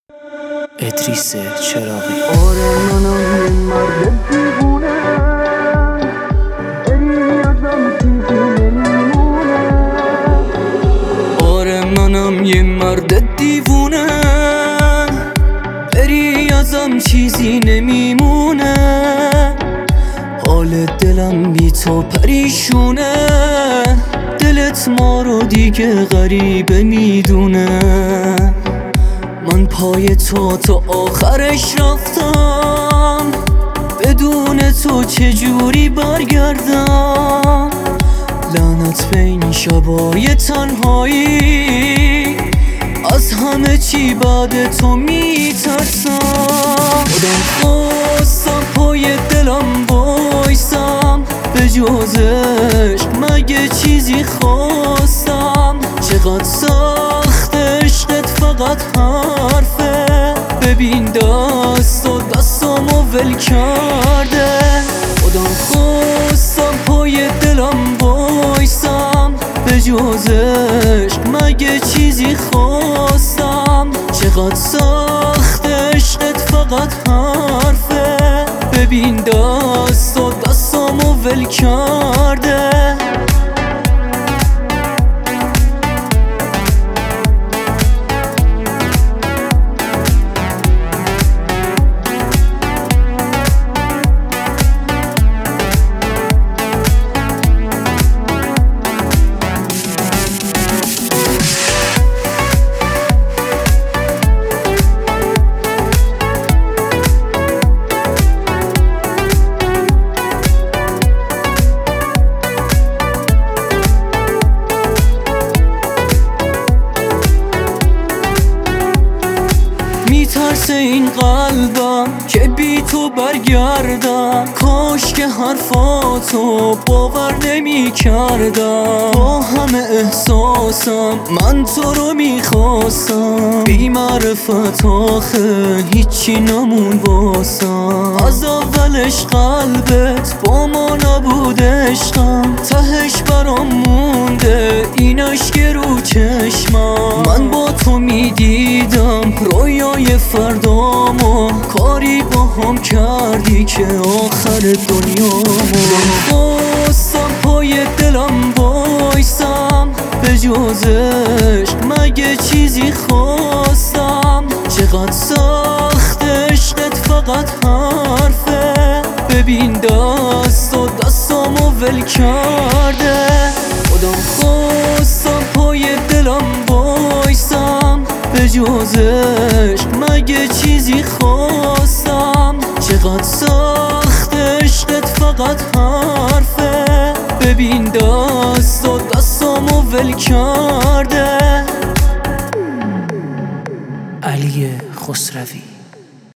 ادریس چراغی. آره منم یه مرد دیوونه، بری ازم چیزی نمیمونه. آره منم یه مرد دیوونه، بری ازم چیزی نمیمونه. حال دلم بی تو پریشونه، دلت ما رو دیگه غریبه میدونه. من پای تو تا آخرش رفتم، بدون تو چجوری برگردم؟ لعنت به این شبای تنهایی، از همه چی بعد تو میترسم. خودم خواستم پای دلم بایستم، به جز عشق مگه چیزی خواستم؟ چقدر سخت عشقت فقط حرفه، ببین دستامو ول کرده. خودم خواستم پای دلم بایستم، به جز عشق مگه چیزی خواستم؟ چقدر سخت عشقت فقط حرفه، ببین دستامو ول کرده. میترسه این قلبم که بی تو برگردم، کاش که حرفاتو باور نمی کردم. با همه احساسم من تو رو میخواستم، بی معرفت آخه هیچی نمون باسم. از اولش قلبت با ما نبود عشقم، تهش برام مونده این اشک رو چشمم. من با تو میدیدم رویای فردامو، کاری با هم کردی که آخر دنیامو. خواستم پای دلم بایستم، به جز عشق مگه چیزی خواستم؟ چقدر سخت عشقت فقط حرفه، ببین دستامو ول کرده. خودم خواستم پای دلم بایستم، به جز عشق مگه چیزی خواستم؟ چقدر سخت عشقت فقط حرفه، ببین دستامو ول کرده. علی خسروی.